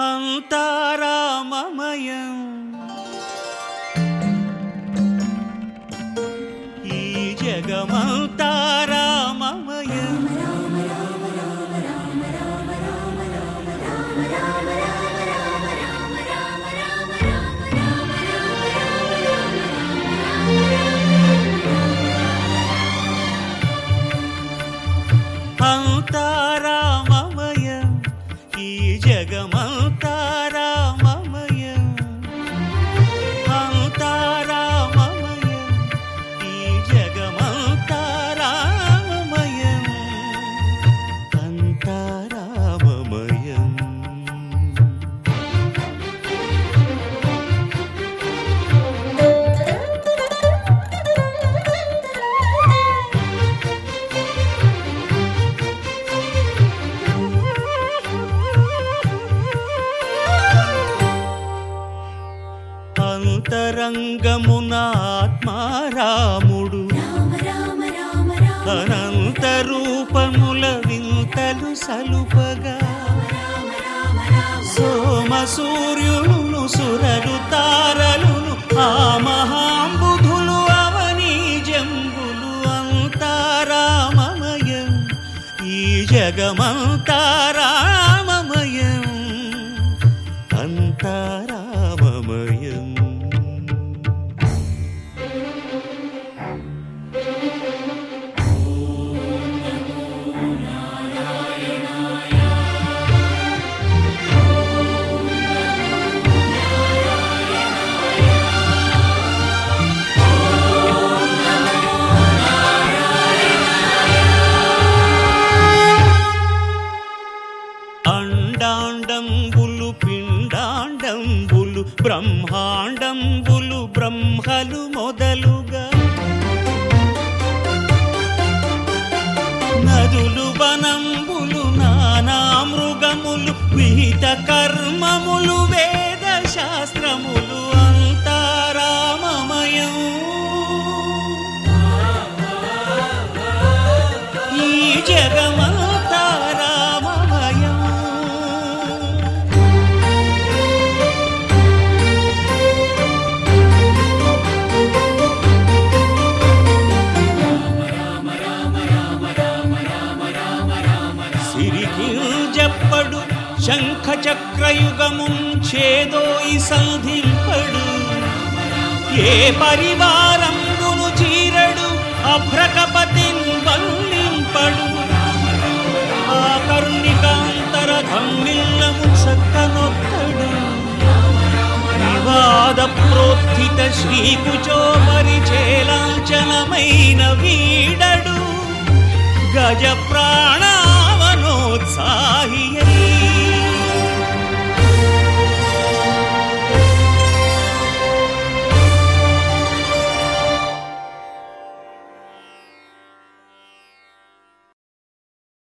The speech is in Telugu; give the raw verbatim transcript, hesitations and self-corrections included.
అంతారామమయం ఈ జగమంతారామమయం అంతారామమయం ఈ జగమంతారామమయం అంతారామమయం ఈ జగమంతారామమయం అంతారామమయం అంతరంగమున ఆత్మారాముడు అనంత రూపముల వింతలు సలుపగా సోమ సూర్యులను సురలు తారలును ఆ మహాంబుధులు అవనీ జంబులు అంతారామమయం ఈ జగమంతారామమయం అంతారామమయం అండాండంబులు పిండాండంబులు బ్రహ్మాండంబులు బ్రహ్మలు మొదలుగా నదులు వనంబులు నానా మృగములు విహిత కర్మములు వేద శాస్త్రములు అంతారామమయం ఈ జగమంతారామమయం సిరికింజప్పడు శంఖ చక్రయుగముంచేదోయి సంధింపడు ఏ పరివారంబును చీరడు అభ్రకపతిన్ వల్లింపడు ఆ కర్ణికాంతర ధమ్మిల్లము చక్కనొత్తడు వివాద ప్రోత్థిత శ్రీకుచో పరిచేలాంచనమైన వీడడు గజ ప్రాణావనోత్సాహియ